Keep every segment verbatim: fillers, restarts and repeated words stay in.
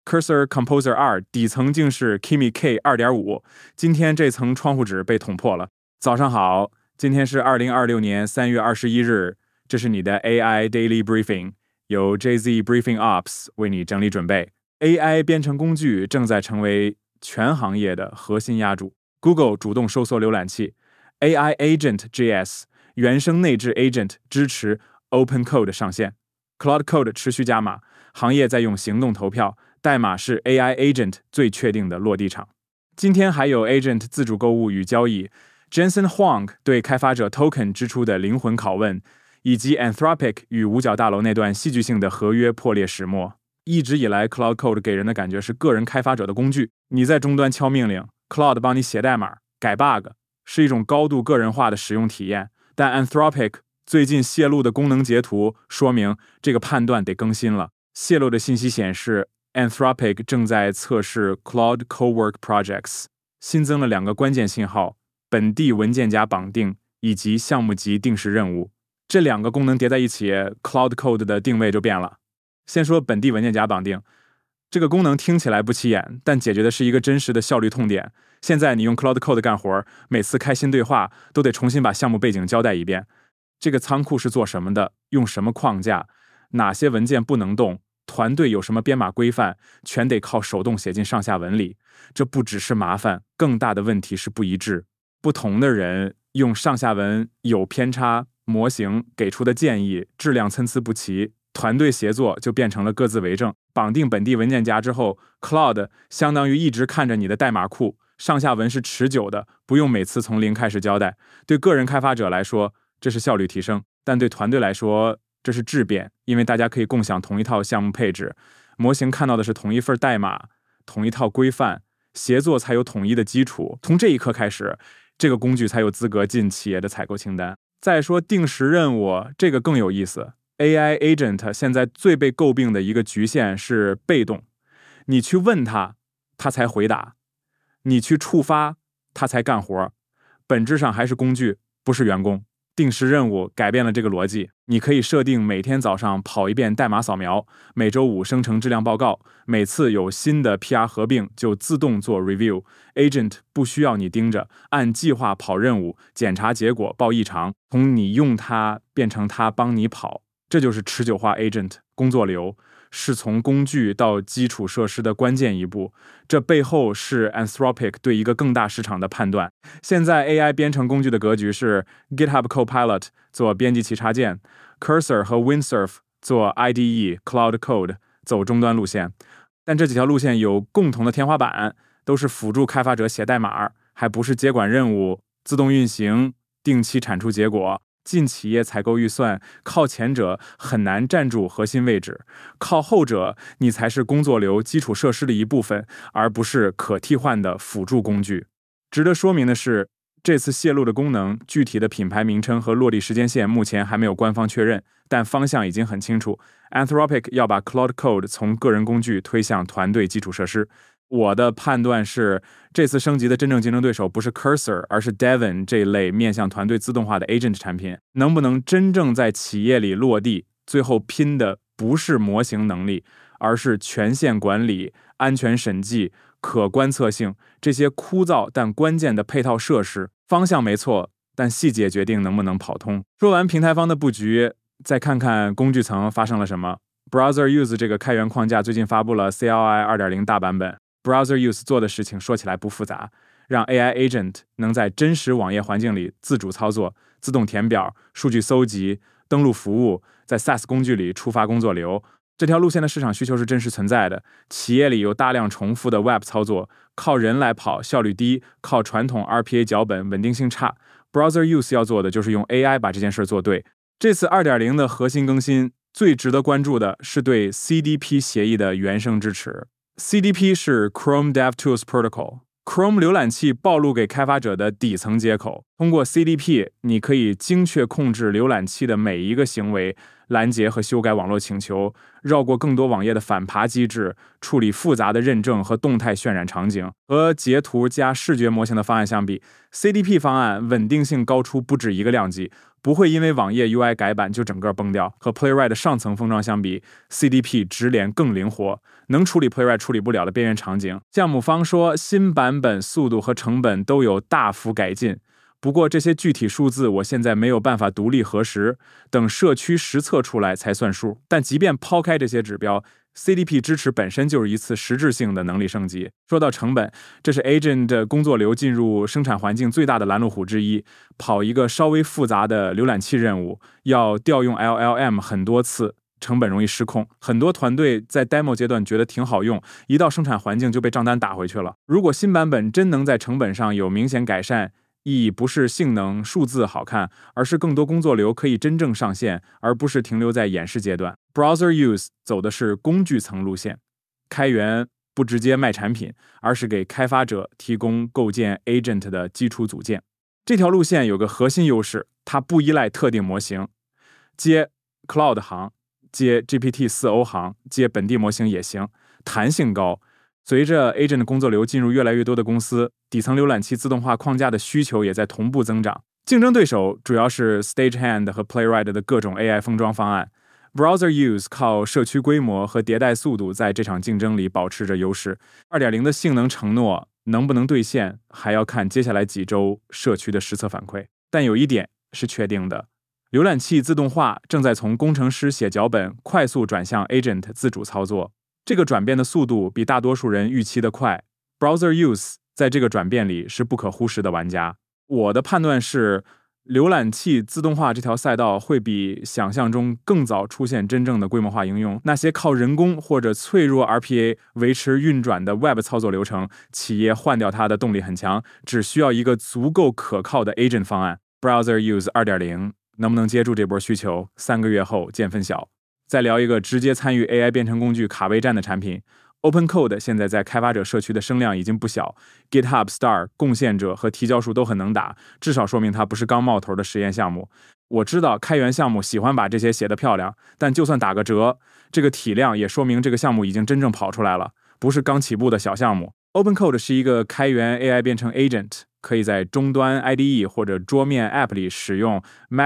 Cursor Composer 二底层竟是 Kimi K 二点五， 今天这层窗户纸被捅破了。早上好，今天是二零二六年三月二十一日，这是你的 A I Daily Briefing， 由 J Z Briefing Ops 为你整理准备。A I 编程工具正在成为全行业的核心压主。Google 主动收缩浏览器 ，A I Agent J S 原生内置 Agent 支持 Open Code 上线 ，Cloud Code 持续加码，行业在用行动投票，代码是 A I Agent 最确定的落地场。今天还有 Agent 自主购物与交易 ，Jensen Huang 对开发者 Token 支出的灵魂拷问，以及 Anthropic 与五角大楼那段戏剧性的合约破裂始末。一直以来 Cloud Code 给人的感觉是个人开发者的工具，你在终端敲命令 ，Cloud 帮你写代码、改 bug， 是一种高度个人化的使用体验。但 Anthropic 最近泄露的功能截图说明这个判断得更新了。泄露的信息显示 Anthropic 正在测试 Cloud Cowork Projects， 新增了两个关键信号，本地文件夹绑定以及项目级定时任务。这两个功能叠在一起 ，Cloud Code 的定位就变了。先说本地文件夹绑定，这个功能听起来不起眼，但解决的是一个真实的效率痛点。现在你用 Cloud Code 干活，每次开新对话都得重新把项目背景交代一遍。这个仓库是做什么的？用什么框架？哪些文件不能动？团队有什么编码规范？全得靠手动写进上下文里。这不只是麻烦，更大的问题是不一致。不同的人用上下文有偏差，模型给出的建议质量参差不齐。团队协作就变成了各自为政。绑定本地文件夹之后 ，Cloud 相当于一直看着你的代码库，上下文是持久的，不用每次从零开始交代。对个人开发者来说，这是效率提升，但对团队来说，这是质变，因为大家可以共享同一套项目配置，模型看到的是同一份代码，同一套规范，协作才有统一的基础。从这一刻开始，这个工具才有资格进企业的采购清单。再说定时任务，这个更有意思。A I Agent 现在最被诟病的一个局限是被动，你去问他，他才回答；你去触发，他才干活。本质上还是工具，不是员工。定时任务改变了这个逻辑，你可以设定每天早上跑一遍代码扫描，每周五生成质量报告，每次有新的 P R 合并就自动做 review。Agent 不需要你盯着，按计划跑任务，检查结果，报异常，从你用它变成它帮你跑。这就是持久化 Agent 工作流，是从工具到基础设施的关键一步。这背后是 Anthropic 对一个更大市场的判断。现在 A I 编程工具的格局是 GitHub Copilot 做编辑器插件， Cursor 和 Windsurf 做 I D E、Cloud Code 走终端路线。但这几条路线有共同的天花板，都是辅助开发者写代码，还不是接管任务、自动运行、定期产出结果。进企业采购预算，靠前者很难站住核心位置，靠后者你才是工作流基础设施的一部分，而不是可替换的辅助工具。值得说明的是，这次泄露的功能具体的品牌名称和落地时间线目前还没有官方确认，但方向已经很清楚。Anthropic 要把 Cloud Code 从个人工具推向团队基础设施。我的判断是，这次升级的真正竞争对手不是 Cursor， 而是 Devin 这一类面向团队自动化的 Agent 产品。能不能真正在企业里落地，最后拼的不是模型能力，而是权限管理、安全审计、可观测性，这些枯燥但关键的配套设施。方向没错，但细节决定能不能跑通。说完平台方的布局，再看看工具层发生了什么。Browser Use 这个开源框架最近发布了 C L I 二点零 大版本。Browser Use 做的事情说起来不复杂，让 A I Agent 能在真实网页环境里自主操作，自动填表、数据搜集、登录服务，在 SaaS 工具里触发工作流。这条路线的市场需求是真实存在的。企业里有大量重复的 Web 操作，靠人来跑，效率低；靠传统 R P A 脚本，稳定性差。Browser Use 要做的就是用 A I 把这件事做对。这次 二点零 的核心更新，最值得关注的是对 C D P 协议的原生支持。C D P 是 Chrome DevTools Protocol，Chrome 浏览器暴露给开发者的底层接口。通过 C D P， 你可以精确控制浏览器的每一个行为， 拦截和修改网络请求，绕过更多网页的反爬机制，处理复杂的认证和动态渲染场景。和截图加视觉模型的方案相比， C D P 方案稳定性高出不止一个量级，不会因为网页 U I 改版就整个崩掉。和 Playwright 的上层封装相比， C D P 直连更灵活，能处理 Playwright 处理不了的边缘场景。项目方说新版本速度和成本都有大幅改进，不过这些具体数字我现在没有办法独立核实，等社区实测出来才算数。但即便抛开这些指标， C D P 支持本身就是一次实质性的能力升级。说到成本，这是 Agent 工作流进入生产环境最大的拦路虎之一。跑一个稍微复杂的浏览器任务，要调用 L L M 很多次，成本容易失控。很多团队在 demo 阶段觉得挺好用，一到生产环境就被账单打回去了。如果新版本真能在成本上有明显改善，意义不是性能数字好看，而是更多工作流可以真正上线，而不是停留在演示阶段。 Browser Use 走的是工具层路线，开源不直接卖产品，而是给开发者提供构建 Agent 的基础组件。这条路线有个核心优势，它不依赖特定模型，接 Cloud 行，接 G P T 四 O 行，接本地模型也行，弹性高。随着 Agent 的工作流进入越来越多的公司，底层浏览器自动化框架的需求也在同步增长。竞争对手主要是 Stagehand 和 Playwright 的各种 A I 封装方案。Browser Use 靠社区规模和迭代速度在这场竞争里保持着优势。 二点零 的性能承诺能不能兑现，还要看接下来几周社区的实测反馈。但有一点是确定的，浏览器自动化正在从工程师写脚本快速转向 Agent 自主操作。这个转变的速度比大多数人预期的快。 Browser Use 在这个转变里是不可忽视的玩家。我的判断是，浏览器自动化这条赛道会比想象中更早出现真正的规模化应用。那些靠人工或者脆弱 R P A 维持运转的 Web 操作流程，企业换掉它的动力很强，只需要一个足够可靠的 Agent 方案。 Browser Use 二点零 能不能接住这波需求，三个月后见分晓。再聊一个直接参与 A I 编程工具卡位战的产品， OpenCode 现在在开发者社区的声量已经不小， GitHub Star 贡献者和提交数都很能打，至少说明它不是刚冒头的实验项目。我知道开源项目喜欢把这些写得漂亮，但就算打个折，这个体量也说明这个项目已经真正跑出来了，不是刚起步的小项目。 OpenCode 是一个开源 A I 编程 Agent， 可以在终端 I D E 或者桌面 App 里使用。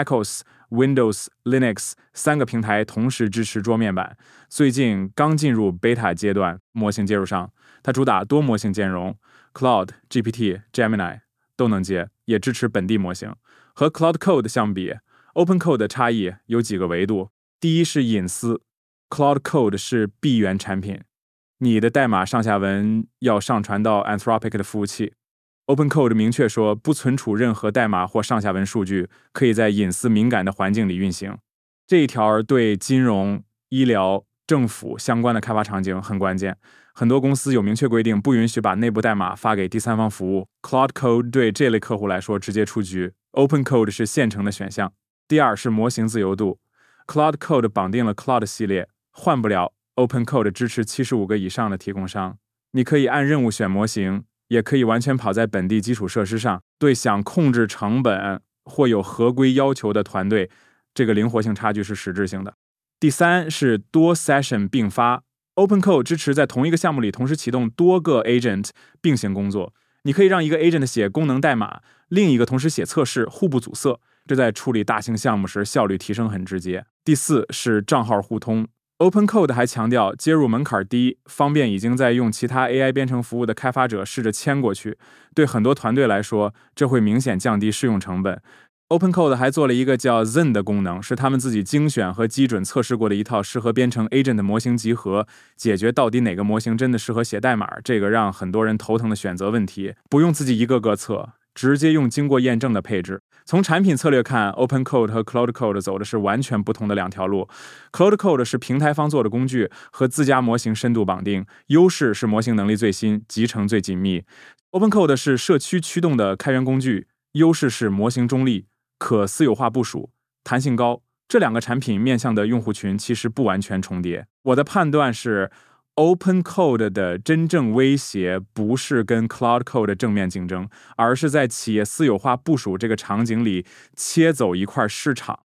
macOS、Windows、Linux 三个平台同时支持桌面版，最近刚进入 Beta 阶段，模型接入上。它主打多模型兼容， Cloud、G P T、Gemini 都能接，也支持本地模型。和 Cloud Code 相比， OpenCode 的差异有几个维度。第一是隐私， Cloud Code 是闭源产品，你的代码上下文要上传到 Anthropic 的服务器。OpenCode 明确说不存储任何代码或上下文数据，可以在隐私敏感的环境里运行。这一条对金融、医疗、政府相关的开发场景很关键，很多公司有明确规定不允许把内部代码发给第三方服务。 Cloud Code 对这类客户来说直接出局， OpenCode 是现成的选项。第二是模型自由度， Cloud Code 绑定了 Cloud 系列，换不了 OpenCode 支持七十五个以上的提供商。你可以按任务选模型，也可以完全跑在本地基础设施上。对想控制成本或有合规要求的团队，这个灵活性差距是实质性的。第三是多 session 并发， OpenCode 支持在同一个项目里同时启动多个 agent 并行工作。你可以让一个 agent 写功能代码，另一个同时写测试，互不阻塞，这在处理大型项目时效率提升很直接。第四是账号互通， OpenCode 还强调接入门槛低，方便已经在用其他 A I 编程服务的开发者试着迁过去。对很多团队来说，这会明显降低试用成本。 OpenCode 还做了一个叫 Zen 的功能，是他们自己精选和基准测试过的一套适合编程 Agent 的模型集合，解决到底哪个模型真的适合写代码这个让很多人头疼的选择问题。不用自己一个个测，直接用经过验证的配置。从产品策略看， OpenCode 和 Cloud Code 走的是完全不同的两条路。 Cloud Code 是平台方做的工具，和自家模型深度绑定，优势是模型能力最新，集成最紧密。 OpenCode 是社区驱动的开源工具，优势是模型中立，可私有化部署，弹性高。这两个产品面向的用户群其实不完全重叠。我的判断是OpenCode 的真正威胁不是跟 Cloud Code 正面竞争，而是在企业私有化部署这个场景里切走一块市场。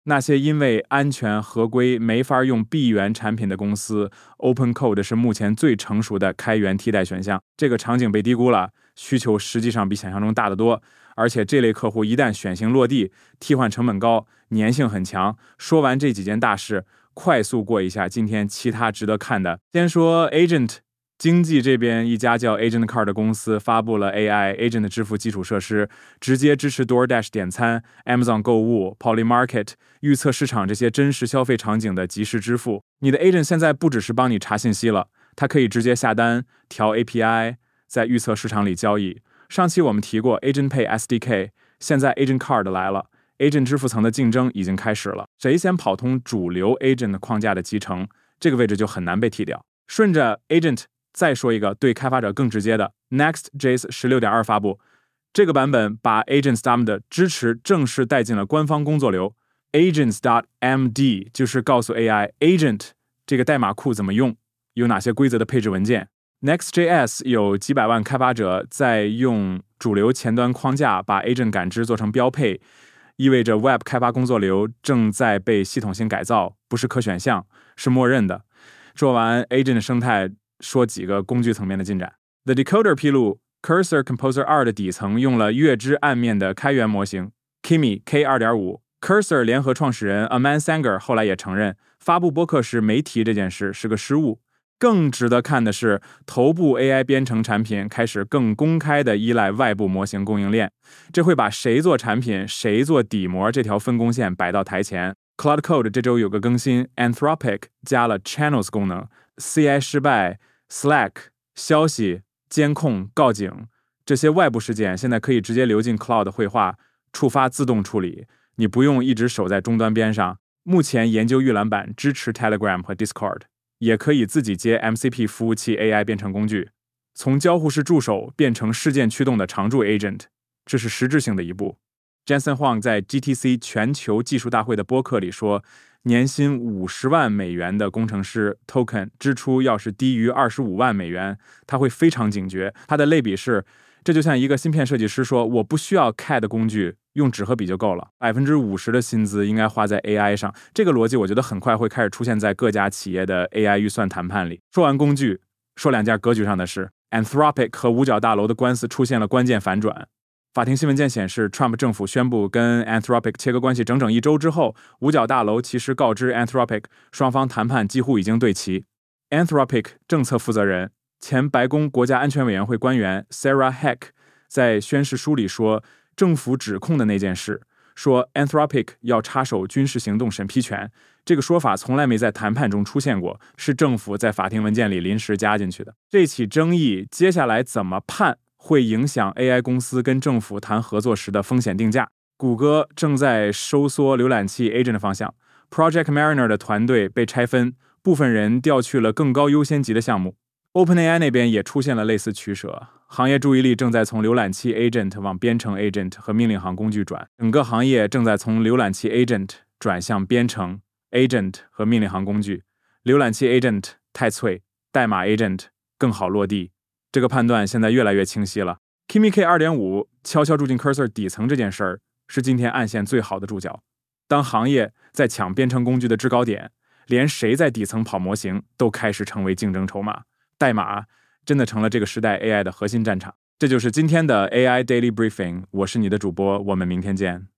那些因为安全合规没法用闭源产品的公司 ，Open Code 是目前最成熟的开源替代选项。这个场景被低估了，需求实际上比想象中大得多。而且这类客户一旦选型落地，替换成本高，粘性很强。说完这几件大事，快速过一下今天其他值得看的。先说 Agent。经济这边，一家叫 Agent Card 的公司发布了 A I Agent 的支付基础设施，直接支持 DoorDash 点餐、Amazon 购物、Polymarket 预测市场这些真实消费场景的即时支付。你的 Agent 现在不只是帮你查信息了，它可以直接下单、调 A P I， 在预测市场里交易。上期我们提过 Agent Pay S D K， 现在 Agent Card 来了， Agent 支付层的竞争已经开始了。谁先跑通主流 Agent 框架的集成，这个位置就很难被替掉。顺着 Agent再说一个对开发者更直接的 Next.js 十六点二 发布，这个版本把 Agents.M 的支持正式带进了官方工作流。Agents.md 就是告诉 A I Agent 这个代码库怎么用，有哪些规则的配置文件。Next.js 有几百万开发者在用主流前端框架把 Agent 感知做成标配，意味着 Web 开发工作流正在被系统性改造，不是可选项，是默认的。说完 Agent 生态，说几个工具层面的进展。The Decoder 披露 Cursor Composer 二的底层用了月之暗面的开源模型 Kimi K 二点五。 Cursor 联合创始人 Aman Sanger 后来也承认，发布播客时没提这件事是个失误。更值得看的是，头部 A I 编程产品开始更公开地依赖外部模型供应链，这会把谁做产品谁做底模这条分工线摆到台前。Cloud Code 这周有个更新， Anthropic 加了 Channels 功能， C I 失败Slack 消息、监控、告警这些外部事件现在可以直接流进 Cloud 绘画，触发自动处理，你不用一直守在终端边上。目前研究预览版支持 Telegram 和 Discord， 也可以自己接 M C P 服务器 A I 编程工具，从交互式助手变成事件驱动的常驻 Agent， 这是实质性的一步。Jensen Huang 在 G T C 全球技术大会的播客里说，年薪五十万美元的工程师 token 支出要是低于二十五万美元，他会非常警觉。他的类比是，这就像一个芯片设计师说，我不需要 C A D 工具，用纸和笔就够了， 百分之五十 的薪资应该花在 A I 上。这个逻辑我觉得很快会开始出现在各家企业的 A I 预算谈判里。说完工具，说两件格局上的事。 Anthropic 和五角大楼的官司出现了关键反转。法庭新文件显示， Trump 政府宣布跟 Anthropic 切割关系整整一周之后，五角大楼其实告知 Anthropic， 双方谈判几乎已经对齐。 Anthropic 政策负责人、前白宫国家安全委员会官员 Sarah Heck 在宣誓书里说，政府指控的那件事，说 Anthropic 要插手军事行动审批权，这个说法从来没在谈判中出现过，是政府在法庭文件里临时加进去的。这起争议接下来怎么判，会影响 A I 公司跟政府谈合作时的风险定价。谷歌正在收缩浏览器 Agent 的方向， Project Mariner 的团队被拆分，部分人调去了更高优先级的项目。 OpenAI 那边也出现了类似取舍，行业注意力正在从浏览器 Agent 往编程 Agent 和命令行工具转，整个行业正在从浏览器 Agent 转向编程 Agent 和命令行工具。浏览器 Agent 太脆，代码 Agent 更好落地，这个判断现在越来越清晰了。 Kimi K 二点五 悄悄住进 Cursor 底层这件事儿，是今天暗线最好的注脚。当行业在抢编程工具的制高点，连谁在底层跑模型都开始成为竞争筹码，代码真的成了这个时代 A I 的核心战场。这就是今天的 A I Daily Briefing， 我是你的主播，我们明天见。